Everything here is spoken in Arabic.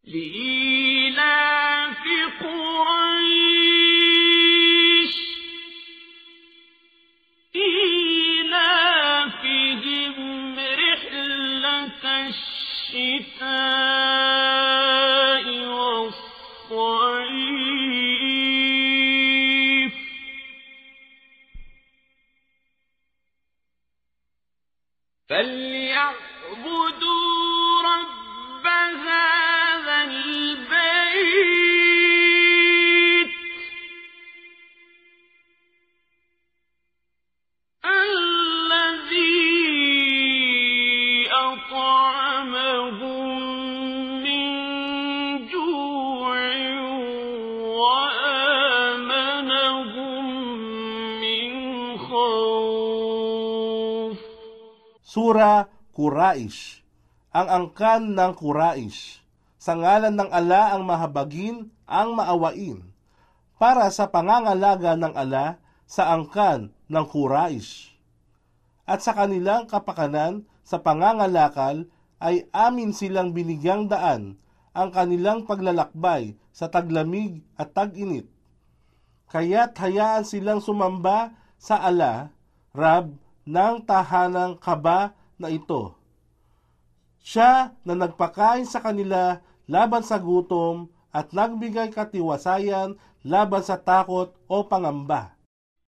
لإيلاف قريش إيلافهم رحلة الشتاء والصيف فليعبدوا رب هذا البيت الذي أطعمهم من جوع وآمنهم من خوف. Sura Quraish, ang angkan ng Quraish. Sa ngalan ng ala ang mahabagin, ang maawain, para sa pangangalaga ng ala sa angkan ng Quraish. At sa kanilang kapakanan sa pangangalakal ay amin silang binigyang daan ang kanilang paglalakbay sa taglamig at tag-init. Kaya't hayaan silang sumamba sa ala, Rab, ng tahanang Kaba na ito. Siya na nagpakain sa kanila laban sa gutom at nagbigay katiwasayan laban sa takot o pangamba.